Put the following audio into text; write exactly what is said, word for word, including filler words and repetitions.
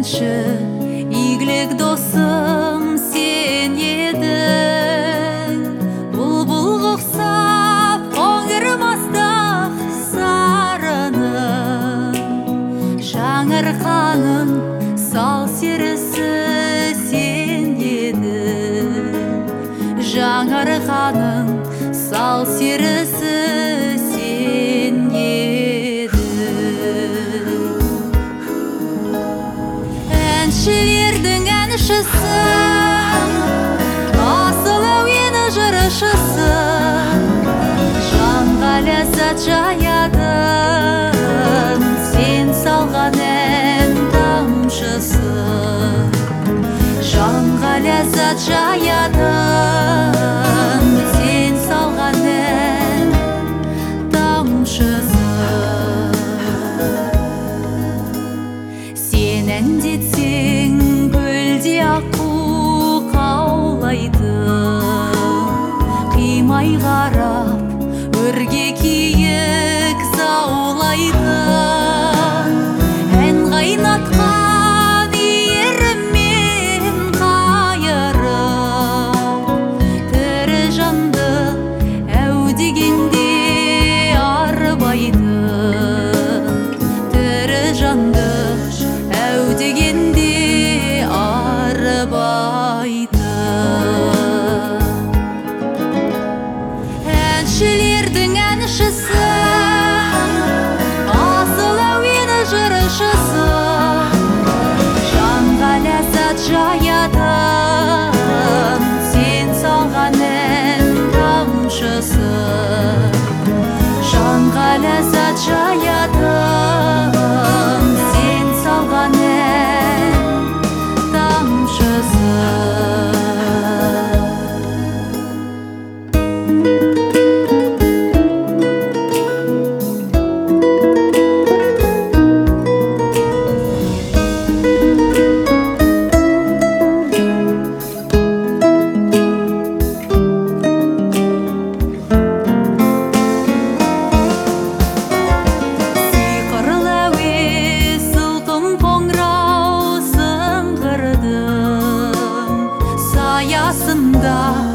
әнші, игілік досым сен едің. Бұлбұл құсап қоңырмастақ сарыны, жаңарқаның сал серісі сен едің. Жаңарқаның сал серісі сен едің. Әншілердің әншісі, асыл әуені жыршысы, жанға ләззат жаядың сен салған ән тамшысы. Жанға ләззат жаядың сен салған ән тамшысы. Сен әндетсең көлде аққу қаулайды, қимай қарап өрге киік заулайды. Ән қайнатқан ерімен қайырып, тірі жанды әу дегенде арбайды. Тірі жанды әу дегенде арбайды. Әншілердің әншісі, асыл әуені жыршысы, жанға ләззат жаядың сен салған ән тамшысы. Жанға ләззат жаядың сен салған ән тамшысы. Аясында